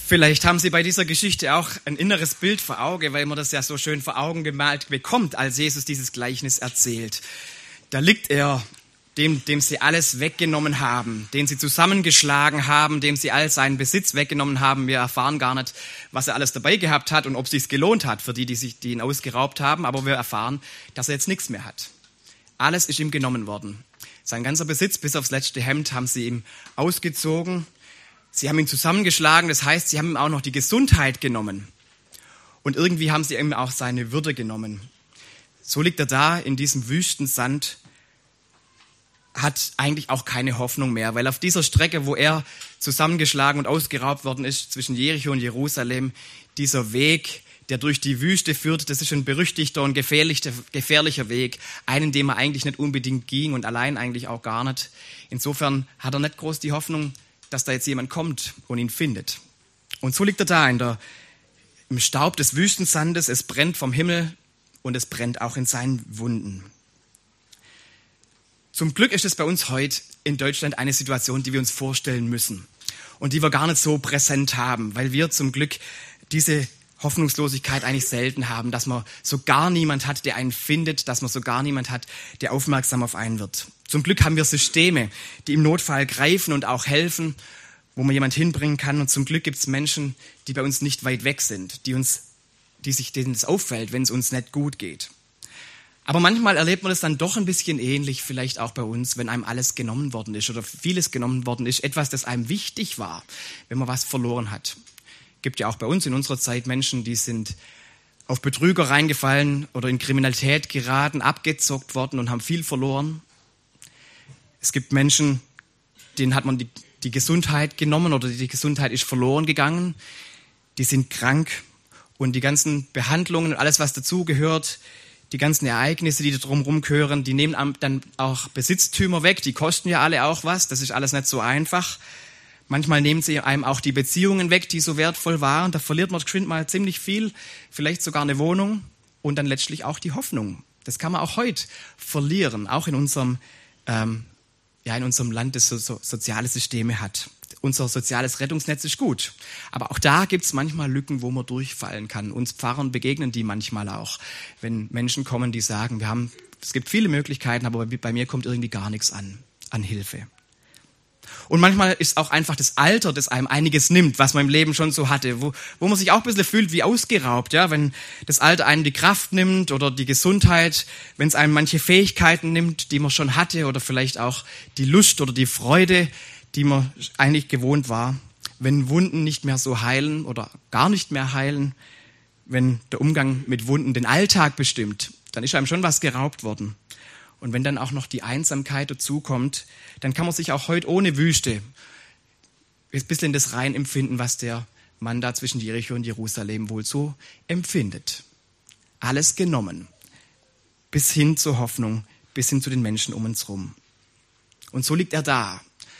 Vielleicht haben Sie bei dieser Geschichte auch ein inneres Bild vor Augen, weil man das ja so schön vor Augen gemalt bekommt, als Jesus dieses Gleichnis erzählt. Da liegt er, dem sie alles weggenommen haben, den sie zusammengeschlagen haben, dem sie all seinen Besitz weggenommen haben. Wir erfahren gar nicht, was er alles dabei gehabt hat und ob es sich gelohnt hat für die ihn ausgeraubt haben. Aber wir erfahren, dass er jetzt nichts mehr hat. Alles ist ihm genommen worden. Sein ganzer Besitz bis aufs letzte Hemd haben sie ihm ausgezogen. Sie haben ihn zusammengeschlagen, das heißt, sie haben ihm auch noch die Gesundheit genommen. Und irgendwie haben sie ihm auch seine Würde genommen. So liegt er da in diesem Wüstensand, hat eigentlich auch keine Hoffnung mehr, weil auf dieser Strecke, wo er zusammengeschlagen und ausgeraubt worden ist, zwischen Jericho und Jerusalem, dieser Weg, der durch die Wüste führt, das ist ein berüchtigter und gefährlicher Weg, einen, den man eigentlich nicht unbedingt ging und allein eigentlich auch gar nicht. Insofern hat er nicht groß die Hoffnung, dass da jetzt jemand kommt und ihn findet. Und so liegt er da im Staub des Wüstensandes, es brennt vom Himmel und es brennt auch in seinen Wunden. Zum Glück ist es bei uns heute in Deutschland eine Situation, die wir uns vorstellen müssen und die wir gar nicht so präsent haben, weil wir zum Glück diese Hoffnungslosigkeit eigentlich selten haben, dass man so gar niemand hat, der einen findet, dass man so gar niemand hat, der aufmerksam auf einen wird. Zum Glück haben wir Systeme, die im Notfall greifen und auch helfen, wo man jemand hinbringen kann. Und zum Glück gibt es Menschen, die bei uns nicht weit weg sind, denen es auffällt, wenn es uns nicht gut geht. Aber manchmal erlebt man das dann doch ein bisschen ähnlich, vielleicht auch bei uns, wenn einem alles genommen worden ist oder vieles genommen worden ist, etwas, das einem wichtig war, wenn man was verloren hat. Es gibt ja auch bei uns in unserer Zeit Menschen, die sind auf Betrüger reingefallen oder in Kriminalität geraten, abgezockt worden und haben viel verloren. Es gibt Menschen, denen hat man die Gesundheit genommen oder die Gesundheit ist verloren gegangen. Die sind krank und die ganzen Behandlungen und alles, was dazugehört, die ganzen Ereignisse, die da drumherum gehören, die nehmen einem dann auch Besitztümer weg. Die kosten ja alle auch was. Das ist alles nicht so einfach. Manchmal nehmen sie einem auch die Beziehungen weg, die so wertvoll waren. Da verliert man geschwind mal ziemlich viel, vielleicht sogar eine Wohnung und dann letztlich auch die Hoffnung. Das kann man auch heute verlieren, auch in unserem Land, das so soziale Systeme hat. Unser soziales Rettungsnetz ist gut. Aber auch da gibt es manchmal Lücken, wo man durchfallen kann. Uns Pfarrern begegnen die manchmal auch, wenn Menschen kommen, die sagen, es gibt viele Möglichkeiten, aber bei mir kommt irgendwie gar nichts an Hilfe. Und manchmal ist auch einfach das Alter, das einem einiges nimmt, was man im Leben schon so hatte, wo man sich auch ein bisschen fühlt wie ausgeraubt, ja, wenn das Alter einem die Kraft nimmt oder die Gesundheit, wenn es einem manche Fähigkeiten nimmt, die man schon hatte oder vielleicht auch die Lust oder die Freude, die man eigentlich gewohnt war, wenn Wunden nicht mehr so heilen oder gar nicht mehr heilen, wenn der Umgang mit Wunden den Alltag bestimmt, dann ist einem schon was geraubt worden. Und wenn dann auch noch die Einsamkeit dazukommt, dann kann man sich auch heute ohne Wüste ein bisschen das rein empfinden, was der Mann da zwischen Jericho und Jerusalem wohl so empfindet. Alles genommen, bis hin zur Hoffnung, bis hin zu den Menschen um uns rum. Und so liegt er da,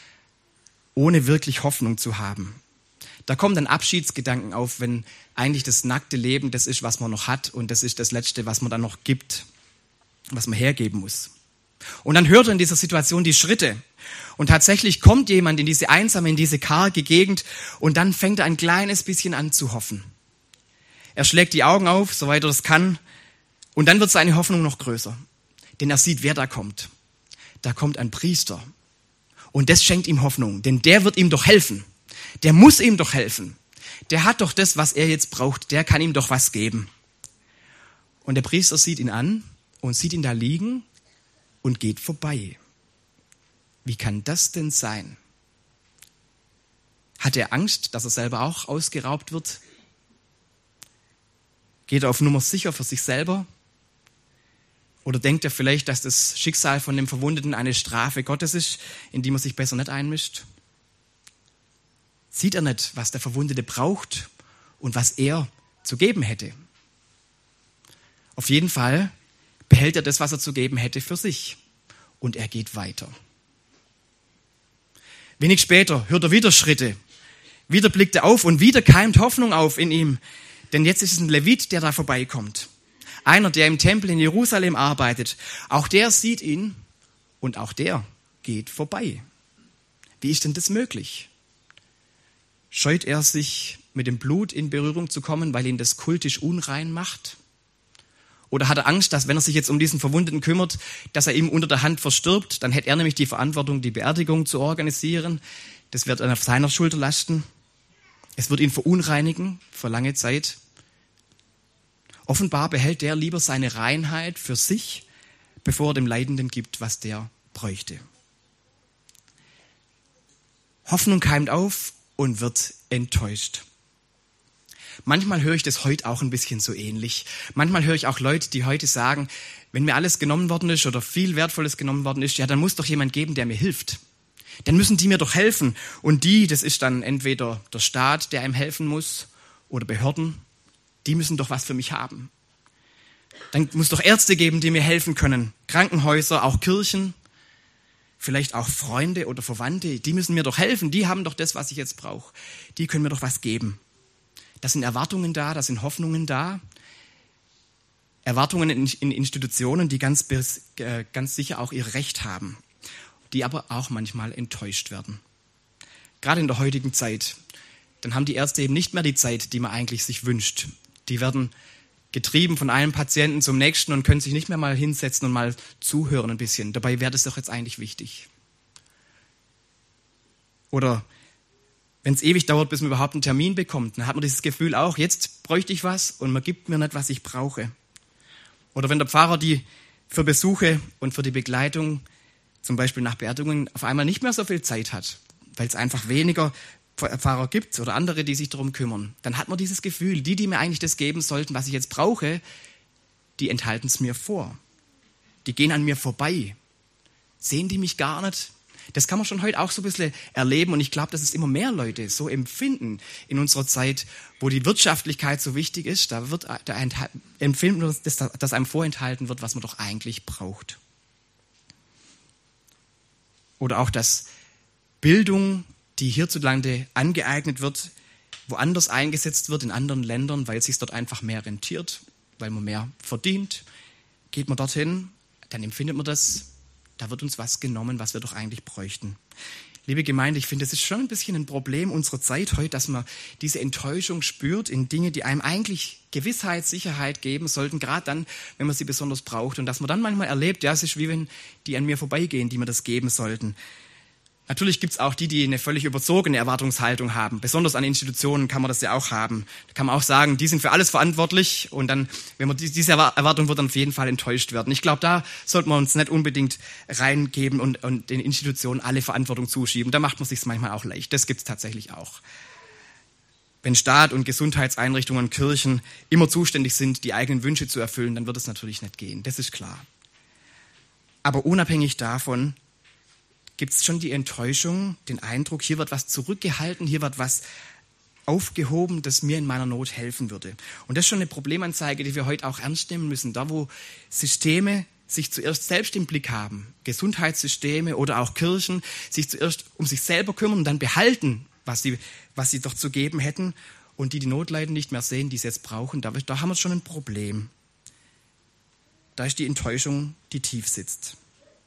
ohne wirklich Hoffnung zu haben. Da kommen dann Abschiedsgedanken auf, wenn eigentlich das nackte Leben das ist, was man noch hat und das ist das Letzte, was man dann noch gibt, was man hergeben muss. Und dann hört er in dieser Situation die Schritte. Und tatsächlich kommt jemand in diese einsame, in diese karge Gegend und dann fängt er ein kleines bisschen an zu hoffen. Er schlägt die Augen auf, soweit er das kann. Und dann wird seine Hoffnung noch größer. Denn er sieht, wer da kommt. Da kommt ein Priester. Und das schenkt ihm Hoffnung, denn der wird ihm doch helfen. Der muss ihm doch helfen. Der hat doch das, was er jetzt braucht. Der kann ihm doch was geben. Und der Priester sieht ihn an und sieht ihn da liegen und geht vorbei. Wie kann das denn sein? Hat er Angst, dass er selber auch ausgeraubt wird? Geht er auf Nummer sicher für sich selber? Oder denkt er vielleicht, dass das Schicksal von dem Verwundeten eine Strafe Gottes ist, in die man sich besser nicht einmischt? Sieht er nicht, was der Verwundete braucht und was er zu geben hätte? Auf jeden Fall behält er das, was er zu geben hätte, für sich. Und er geht weiter. Wenig später hört er wieder Schritte. Wieder blickt er auf und wieder keimt Hoffnung auf in ihm. Denn jetzt ist es ein Levit, der da vorbeikommt. Einer, der im Tempel in Jerusalem arbeitet. Auch der sieht ihn und auch der geht vorbei. Wie ist denn das möglich? Scheut er sich mit dem Blut in Berührung zu kommen, weil ihn das kultisch unrein macht? Oder hat er Angst, dass wenn er sich jetzt um diesen Verwundeten kümmert, dass er ihm unter der Hand verstirbt? Dann hätte er nämlich die Verantwortung, die Beerdigung zu organisieren. Das wird dann auf seiner Schulter lasten. Es wird ihn verunreinigen für lange Zeit. Offenbar behält der lieber seine Reinheit für sich, bevor er dem Leidenden gibt, was der bräuchte. Hoffnung keimt auf und wird enttäuscht. Manchmal höre ich das heute auch ein bisschen so ähnlich. Manchmal höre ich auch Leute, die heute sagen, wenn mir alles genommen worden ist oder viel Wertvolles genommen worden ist, ja, dann muss doch jemand geben, der mir hilft. Dann müssen die mir doch helfen. Und das ist dann entweder der Staat, der einem helfen muss, oder Behörden, die müssen doch was für mich haben. Dann muss doch Ärzte geben, die mir helfen können. Krankenhäuser, auch Kirchen, vielleicht auch Freunde oder Verwandte, die müssen mir doch helfen. Die haben doch das, was ich jetzt brauche. Die können mir doch was geben. Da sind Erwartungen da, da sind Hoffnungen da. Erwartungen in Institutionen, die ganz sicher auch ihr Recht haben, die aber auch manchmal enttäuscht werden. Gerade in der heutigen Zeit, dann haben die Ärzte eben nicht mehr die Zeit, die man eigentlich sich wünscht. Die werden getrieben von einem Patienten zum nächsten und können sich nicht mehr mal hinsetzen und mal zuhören ein bisschen. Dabei wäre das doch jetzt eigentlich wichtig. Oder wenn es ewig dauert, bis man überhaupt einen Termin bekommt, dann hat man dieses Gefühl auch, jetzt bräuchte ich was und man gibt mir nicht, was ich brauche. Oder wenn der Pfarrer die für Besuche und für die Begleitung, zum Beispiel nach Beerdigungen, auf einmal nicht mehr so viel Zeit hat, weil es einfach weniger Pfarrer gibt oder andere, die sich darum kümmern, dann hat man dieses Gefühl, die mir eigentlich das geben sollten, was ich jetzt brauche, die enthalten es mir vor. Die gehen an mir vorbei. Sehen die mich gar nicht? Das kann man schon heute auch so ein bisschen erleben und ich glaube, dass es immer mehr Leute so empfinden in unserer Zeit, wo die Wirtschaftlichkeit so wichtig ist, da empfinden wir, dass einem vorenthalten wird, was man doch eigentlich braucht. Oder auch, dass Bildung, die hierzulande angeeignet wird, woanders eingesetzt wird in anderen Ländern, weil es sich dort einfach mehr rentiert, weil man mehr verdient, geht man dorthin, dann empfindet man das, da wird uns was genommen, was wir doch eigentlich bräuchten. Liebe Gemeinde, ich finde, das ist schon ein bisschen ein Problem unserer Zeit heute, dass man diese Enttäuschung spürt in Dinge, die einem eigentlich Gewissheit, Sicherheit geben sollten, gerade dann, wenn man sie besonders braucht. Und dass man dann manchmal erlebt, ja, es ist wie wenn die an mir vorbeigehen, die mir das geben sollten. Natürlich gibt es auch die eine völlig überzogene Erwartungshaltung haben. Besonders an Institutionen kann man das ja auch haben. Da kann man auch sagen, die sind für alles verantwortlich und dann, wenn man diese Erwartung wird dann auf jeden Fall enttäuscht werden. Ich glaube, da sollte man uns nicht unbedingt reingeben und den Institutionen alle Verantwortung zuschieben. Da macht man sich manchmal auch leicht. Das gibt es tatsächlich auch. Wenn Staat und Gesundheitseinrichtungen, Kirchen immer zuständig sind, die eigenen Wünsche zu erfüllen, dann wird es natürlich nicht gehen. Das ist klar. Aber unabhängig davon gibt es schon die Enttäuschung, den Eindruck, hier wird was zurückgehalten, hier wird was aufgehoben, das mir in meiner Not helfen würde. Und das ist schon eine Problemanzeige, die wir heute auch ernst nehmen müssen. Da, wo Systeme sich zuerst selbst im Blick haben, Gesundheitssysteme oder auch Kirchen, sich zuerst um sich selber kümmern und dann behalten, was sie doch zu geben hätten und die Notleiden nicht mehr sehen, die sie jetzt brauchen, da haben wir schon ein Problem. Da ist die Enttäuschung, die tief sitzt.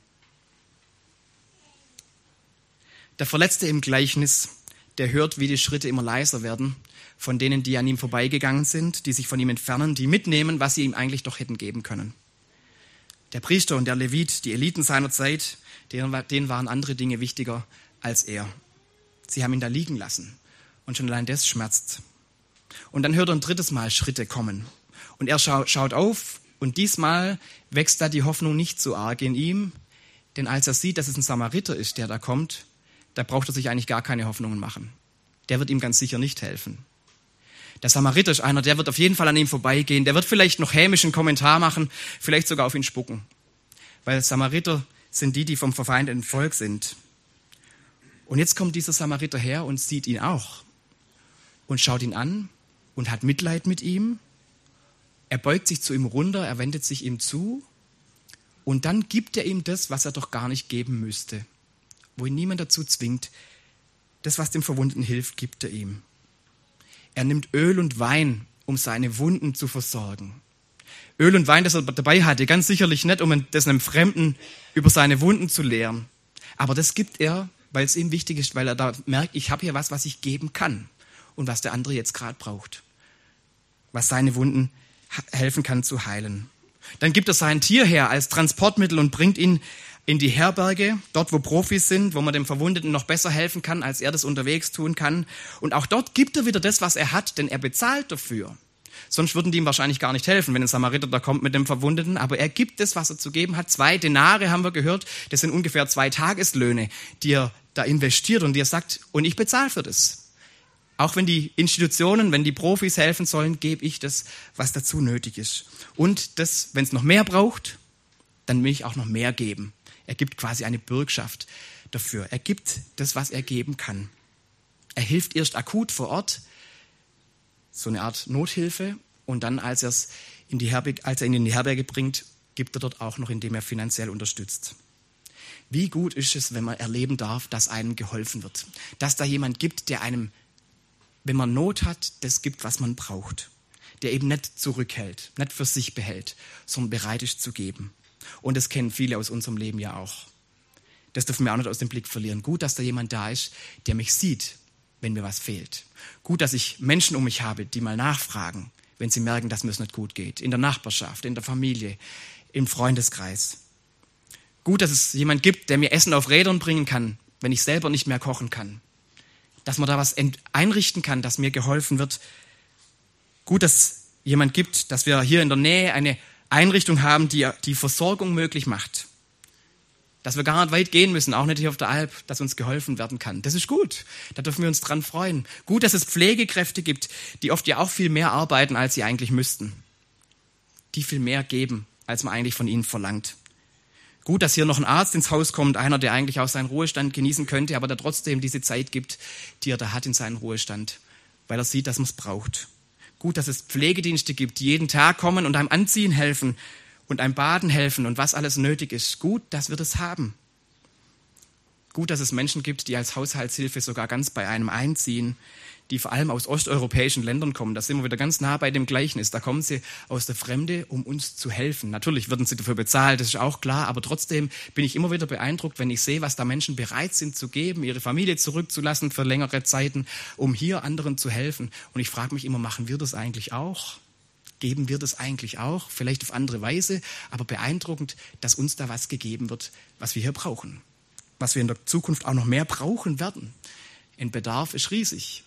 Der Verletzte im Gleichnis, der hört, wie die Schritte immer leiser werden von denen, die an ihm vorbeigegangen sind, die sich von ihm entfernen, die mitnehmen, was sie ihm eigentlich doch hätten geben können. Der Priester und der Levit, die Eliten seiner Zeit, denen waren andere Dinge wichtiger als er. Sie haben ihn da liegen lassen und schon allein das schmerzt. Und dann hört er ein drittes Mal Schritte kommen und er schaut auf und diesmal wächst da die Hoffnung nicht so arg in ihm, denn als er sieht, dass es ein Samariter ist, der da kommt, da braucht er sich eigentlich gar keine Hoffnungen machen. Der wird ihm ganz sicher nicht helfen. Der Samariter ist einer, der wird auf jeden Fall an ihm vorbeigehen. Der wird vielleicht noch hämisch einen Kommentar machen, vielleicht sogar auf ihn spucken. Weil Samariter sind die vom verfeindeten Volk sind. Und jetzt kommt dieser Samariter her und sieht ihn auch. Und schaut ihn an und hat Mitleid mit ihm. Er beugt sich zu ihm runter, er wendet sich ihm zu. Und dann gibt er ihm das, was er doch gar nicht geben müsste. Wo ihn niemand dazu zwingt, das, was dem Verwundeten hilft, gibt er ihm. Er nimmt Öl und Wein, um seine Wunden zu versorgen. Öl und Wein, das er dabei hatte, ganz sicherlich nicht, um das einem Fremden über seine Wunden zu lehren. Aber das gibt er, weil es ihm wichtig ist, weil er da merkt, ich habe hier was ich geben kann. und was der andere jetzt gerade braucht. Was seine Wunden helfen kann zu heilen. Dann gibt er sein Tier her als Transportmittel und bringt ihn in die Herberge, dort wo Profis sind, wo man dem Verwundeten noch besser helfen kann, als er das unterwegs tun kann. Und auch dort gibt er wieder das, was er hat, denn er bezahlt dafür. Sonst würden die ihm wahrscheinlich gar nicht helfen, wenn ein Samariter da kommt mit dem Verwundeten. Aber er gibt das, was er zu geben hat. 2 Denare haben wir gehört, das sind ungefähr 2 Tageslöhne, die er da investiert und die er sagt, und ich bezahle für das. Auch wenn die Institutionen, wenn die Profis helfen sollen, gebe ich das, was dazu nötig ist. Und das, wenn es noch mehr braucht, dann will ich auch noch mehr geben. Er gibt quasi eine Bürgschaft dafür. Er gibt das, was er geben kann. Er hilft erst akut vor Ort, so eine Art Nothilfe. Und dann, als er ihn in die Herberge bringt, gibt er dort auch noch, indem er finanziell unterstützt. Wie gut ist es, wenn man erleben darf, dass einem geholfen wird. Dass da jemand gibt, der einem, wenn man Not hat, das gibt, was man braucht. Der eben nicht zurückhält, nicht für sich behält, sondern bereit ist zu geben. Und das kennen viele aus unserem Leben ja auch. Das dürfen wir auch nicht aus dem Blick verlieren. Gut, dass da jemand da ist, der mich sieht, wenn mir was fehlt. Gut, dass ich Menschen um mich habe, die mal nachfragen, wenn sie merken, dass mir es nicht gut geht. In der Nachbarschaft, in der Familie, im Freundeskreis. Gut, dass es jemand gibt, der mir Essen auf Rädern bringen kann, wenn ich selber nicht mehr kochen kann. Dass man da was einrichten kann, dass mir geholfen wird. Gut, dass es jemand gibt, dass wir hier in der Nähe eine Einrichtung haben, die die Versorgung möglich macht. Dass wir gar nicht weit gehen müssen, auch nicht hier auf der Alp, dass uns geholfen werden kann. Das ist gut, da dürfen wir uns dran freuen. Gut, dass es Pflegekräfte gibt, die oft ja auch viel mehr arbeiten, als sie eigentlich müssten. Die viel mehr geben, als man eigentlich von ihnen verlangt. Gut, dass hier noch ein Arzt ins Haus kommt, einer, der eigentlich auch seinen Ruhestand genießen könnte, aber der trotzdem diese Zeit gibt, die er da hat in seinen Ruhestand, weil er sieht, dass man es braucht. Gut, dass es Pflegedienste gibt, die jeden Tag kommen und einem anziehen helfen und einem baden helfen und was alles nötig ist. Gut, dass wir das haben. Gut, dass es Menschen gibt, die als Haushaltshilfe sogar ganz bei einem einziehen, die vor allem aus osteuropäischen Ländern kommen. Da sind wir wieder ganz nah bei dem Gleichnis. Da kommen sie aus der Fremde, um uns zu helfen. Natürlich werden sie dafür bezahlt, das ist auch klar, aber trotzdem bin ich immer wieder beeindruckt, wenn ich sehe, was da Menschen bereit sind zu geben, ihre Familie zurückzulassen für längere Zeiten, um hier anderen zu helfen. Und ich frage mich immer, machen wir das eigentlich auch? Geben wir das eigentlich auch? Vielleicht auf andere Weise, aber beeindruckend, dass uns da was gegeben wird, was wir hier brauchen. Was wir in der Zukunft auch noch mehr brauchen werden. Ein Bedarf ist riesig.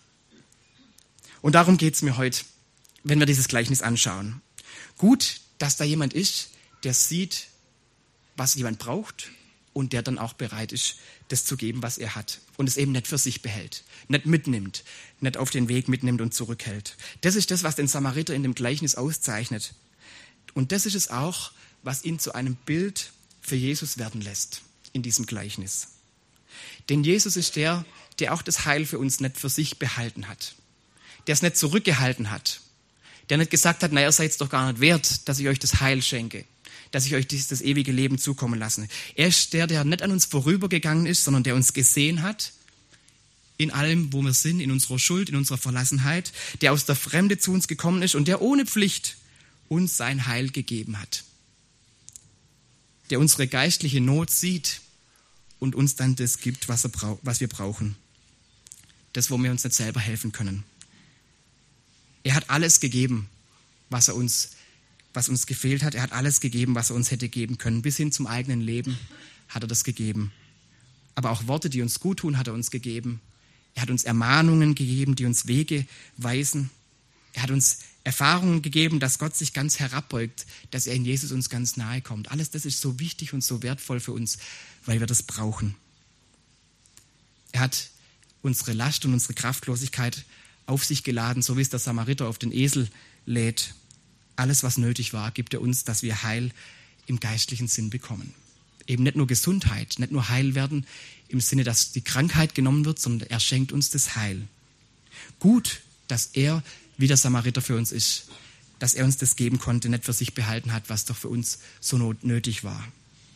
Und darum geht es mir heute, wenn wir dieses Gleichnis anschauen. Gut, dass da jemand ist, der sieht, was jemand braucht und der dann auch bereit ist, das zu geben, was er hat. Und es eben nicht für sich behält, nicht mitnimmt, nicht auf den Weg mitnimmt und zurückhält. Das ist das, was den Samariter in dem Gleichnis auszeichnet. Und das ist es auch, was ihn zu einem Bild für Jesus werden lässt in diesem Gleichnis. Denn Jesus ist der auch das Heil für uns nicht für sich behalten hat. Der es nicht zurückgehalten hat, der nicht gesagt hat, na, ihr seid es doch gar nicht wert, dass ich euch das Heil schenke, dass ich euch das ewige Leben zukommen lasse. Er ist der nicht an uns vorübergegangen ist, sondern der uns gesehen hat, in allem, wo wir sind, in unserer Schuld, in unserer Verlassenheit, der aus der Fremde zu uns gekommen ist und der ohne Pflicht uns sein Heil gegeben hat. Der unsere geistliche Not sieht und uns dann das gibt, was wir brauchen. Das, wo wir uns nicht selber helfen können. Er hat alles gegeben, was uns gefehlt hat. Er hat alles gegeben, was er uns hätte geben können. Bis hin zum eigenen Leben hat er das gegeben. Aber auch Worte, die uns gut tun, hat er uns gegeben. Er hat uns Ermahnungen gegeben, die uns Wege weisen. Er hat uns Erfahrungen gegeben, dass Gott sich ganz herabbeugt, dass er in Jesus uns ganz nahe kommt. Alles das ist so wichtig und so wertvoll für uns, weil wir das brauchen. Er hat unsere Last und unsere Kraftlosigkeit auf sich geladen, so wie es der Samariter auf den Esel lädt. Alles, was nötig war, gibt er uns, dass wir Heil im geistlichen Sinn bekommen. Eben nicht nur Gesundheit, nicht nur Heil werden im Sinne, dass die Krankheit genommen wird, sondern er schenkt uns das Heil. Gut, dass er wie der Samariter für uns ist, dass er uns das geben konnte, nicht für sich behalten hat, was doch für uns so nötig war.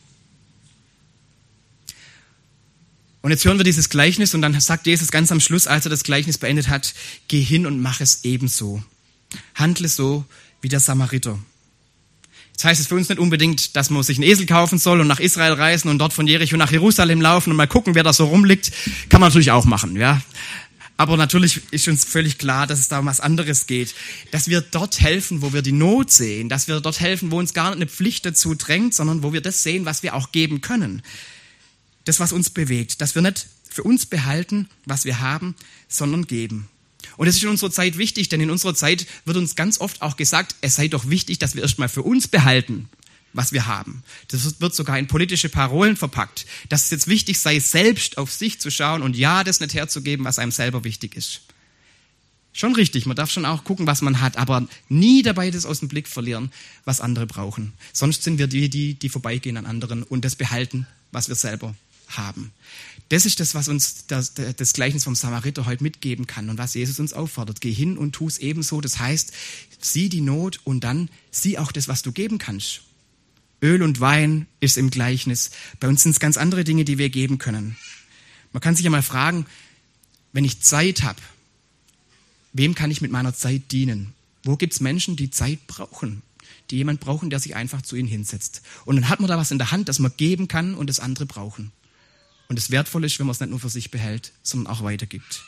Und jetzt hören wir dieses Gleichnis und dann sagt Jesus ganz am Schluss, als er das Gleichnis beendet hat, geh hin und mach es ebenso. Handle so wie der Samariter. Jetzt heißt es für uns nicht unbedingt, dass man sich einen Esel kaufen soll und nach Israel reisen und dort von Jericho nach Jerusalem laufen und mal gucken, wer da so rumliegt. Kann man natürlich auch machen, ja. Aber natürlich ist uns völlig klar, dass es da um was anderes geht. Dass wir dort helfen, wo wir die Not sehen. Dass wir dort helfen, wo uns gar nicht eine Pflicht dazu drängt, sondern wo wir das sehen, was wir auch geben können. Das, was uns bewegt. Dass wir nicht für uns behalten, was wir haben, sondern geben. Und das ist in unserer Zeit wichtig, denn in unserer Zeit wird uns ganz oft auch gesagt, es sei doch wichtig, dass wir erstmal für uns behalten, was wir haben. Das wird sogar in politische Parolen verpackt, dass es jetzt wichtig sei, selbst auf sich zu schauen und ja, das nicht herzugeben, was einem selber wichtig ist. Schon richtig, man darf schon auch gucken, was man hat, aber nie dabei das aus dem Blick verlieren, was andere brauchen. Sonst sind wir die vorbeigehen an anderen und das behalten, was wir selber haben. Das ist das, was uns das Gleichnis vom Samariter heute mitgeben kann und was Jesus uns auffordert. Geh hin und tu es ebenso. Das heißt, sieh die Not und dann sieh auch das, was du geben kannst. Öl und Wein ist im Gleichnis. Bei uns sind es ganz andere Dinge, die wir geben können. Man kann sich ja mal fragen, wenn ich Zeit habe, wem kann ich mit meiner Zeit dienen? Wo gibt es Menschen, die Zeit brauchen? Die jemand brauchen, der sich einfach zu ihnen hinsetzt. Und dann hat man da was in der Hand, das man geben kann und das andere brauchen. Und es wertvoll ist, wenn man es nicht nur für sich behält, sondern auch weitergibt.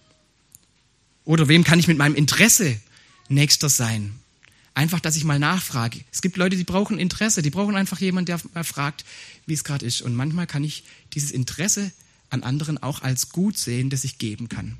Oder wem kann ich mit meinem Interesse Nächster sein? Einfach, dass ich mal nachfrage. Es gibt Leute, die brauchen Interesse, die brauchen einfach jemanden, der mal fragt, wie es gerade ist. Und manchmal kann ich dieses Interesse an anderen auch als gut sehen, das ich geben kann.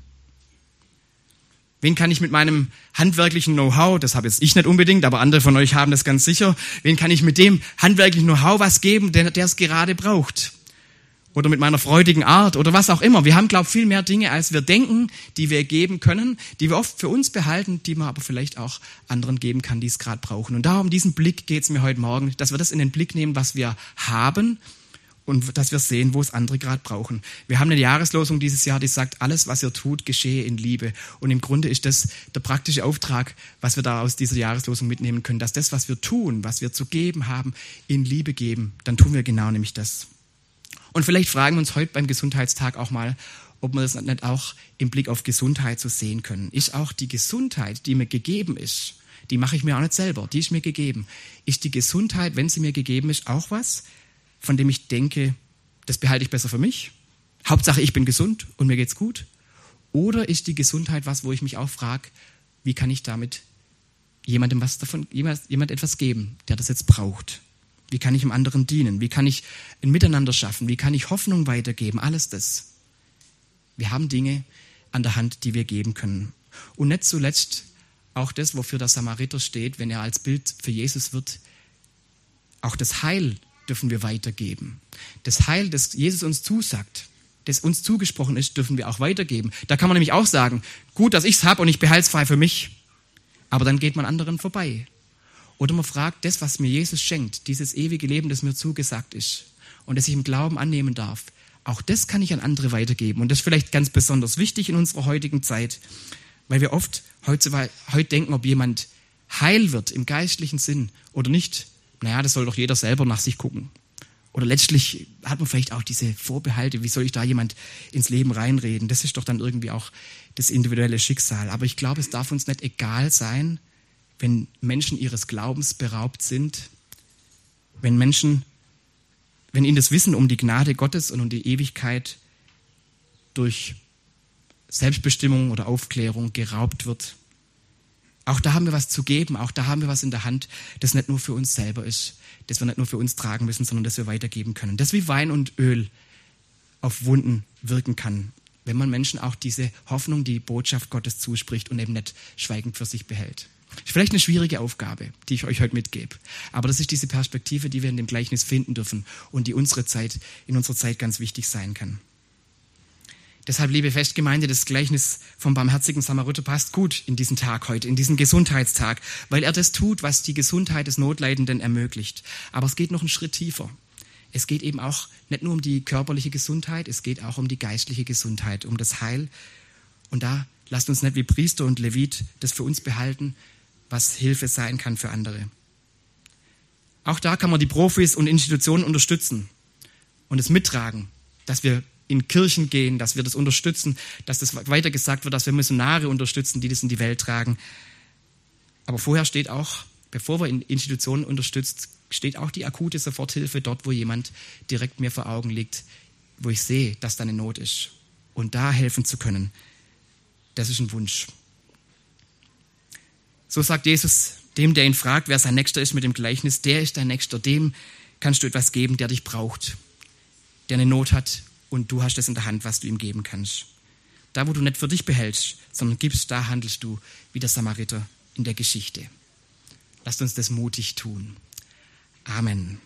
Wen kann ich mit meinem handwerklichen Know-how, das habe jetzt ich nicht unbedingt, aber andere von euch haben das ganz sicher, wen kann ich mit dem handwerklichen Know-how was geben, der es gerade braucht? Oder mit meiner freudigen Art oder was auch immer. Wir haben, glaube ich, viel mehr Dinge, als wir denken, die wir geben können, die wir oft für uns behalten, die man aber vielleicht auch anderen geben kann, die es gerade brauchen. Und darum, diesen Blick geht es mir heute Morgen, dass wir das in den Blick nehmen, was wir haben und dass wir sehen, wo es andere gerade brauchen. Wir haben eine Jahreslosung dieses Jahr, die sagt, alles, was ihr tut, geschehe in Liebe. Und im Grunde ist das der praktische Auftrag, was wir da aus dieser Jahreslosung mitnehmen können, dass das, was wir tun, was wir zu geben haben, in Liebe geben. Dann tun wir genau nämlich das. Und vielleicht fragen wir uns heute beim Gesundheitstag auch mal, ob wir das nicht auch im Blick auf Gesundheit so sehen können. Ist auch die Gesundheit, die mir gegeben ist, die mache ich mir auch nicht selber, die ist mir gegeben. Ist die Gesundheit, wenn sie mir gegeben ist, auch was, von dem ich denke, das behalte ich besser für mich? Hauptsache, ich bin gesund und mir geht's gut? Oder ist die Gesundheit was, wo ich mich auch frage, wie kann ich damit jemand etwas geben, der das jetzt braucht? Wie kann ich dem anderen dienen? Wie kann ich ein Miteinander schaffen? Wie kann ich Hoffnung weitergeben? Alles das. Wir haben Dinge an der Hand, die wir geben können. Und nicht zuletzt auch das, wofür der Samariter steht, wenn er als Bild für Jesus wird. Auch das Heil dürfen wir weitergeben. Das Heil, das Jesus uns zusagt, das uns zugesprochen ist, dürfen wir auch weitergeben. Da kann man nämlich auch sagen, gut, dass ich es habe und ich behalte es frei für mich. Aber dann geht man anderen vorbei. Oder man fragt, das, was mir Jesus schenkt, dieses ewige Leben, das mir zugesagt ist und das ich im Glauben annehmen darf, auch das kann ich an andere weitergeben. Und das ist vielleicht ganz besonders wichtig in unserer heutigen Zeit, weil wir oft heute denken, ob jemand heil wird im geistlichen Sinn oder nicht. Naja, das soll doch jeder selber nach sich gucken. Oder letztlich hat man vielleicht auch diese Vorbehalte, wie soll ich da jemand ins Leben reinreden? Das ist doch dann irgendwie auch das individuelle Schicksal. Aber ich glaube, es darf uns nicht egal sein, wenn Menschen ihres Glaubens beraubt sind, wenn ihnen das Wissen um die Gnade Gottes und um die Ewigkeit durch Selbstbestimmung oder Aufklärung geraubt wird. Auch da haben wir was zu geben, auch da haben wir was in der Hand, das nicht nur für uns selber ist, das wir nicht nur für uns tragen müssen, sondern das wir weitergeben können. Das wie Wein und Öl auf Wunden wirken kann, wenn man Menschen auch diese Hoffnung, die Botschaft Gottes zuspricht und eben nicht schweigend für sich behält. Ist vielleicht eine schwierige Aufgabe, die ich euch heute mitgebe. Aber das ist diese Perspektive, die wir in dem Gleichnis finden dürfen und die in unserer Zeit ganz wichtig sein kann. Deshalb, liebe Festgemeinde, das Gleichnis vom barmherzigen Samariter passt gut in diesen Tag heute, in diesen Gesundheitstag, weil er das tut, was die Gesundheit des Notleidenden ermöglicht. Aber es geht noch einen Schritt tiefer. Es geht eben auch nicht nur um die körperliche Gesundheit, es geht auch um die geistliche Gesundheit, um das Heil. Und da lasst uns nicht wie Priester und Levit das für uns behalten, was Hilfe sein kann für andere. Auch da kann man die Profis und Institutionen unterstützen und es mittragen, dass wir in Kirchen gehen, dass wir das unterstützen, dass das weitergesagt wird, dass wir Missionare unterstützen, die das in die Welt tragen. Aber vorher steht auch, bevor wir in Institutionen unterstützt, steht auch die akute Soforthilfe dort, wo jemand direkt mir vor Augen liegt, wo ich sehe, dass da eine Not ist und da helfen zu können. Das ist ein Wunsch. So sagt Jesus dem, der ihn fragt, wer sein Nächster ist mit dem Gleichnis, der ist dein Nächster, dem kannst du etwas geben, der dich braucht, der eine Not hat und du hast es in der Hand, was du ihm geben kannst. Da, wo du nicht für dich behältst, sondern gibst, da handelst du wie der Samariter in der Geschichte. Lasst uns das mutig tun. Amen.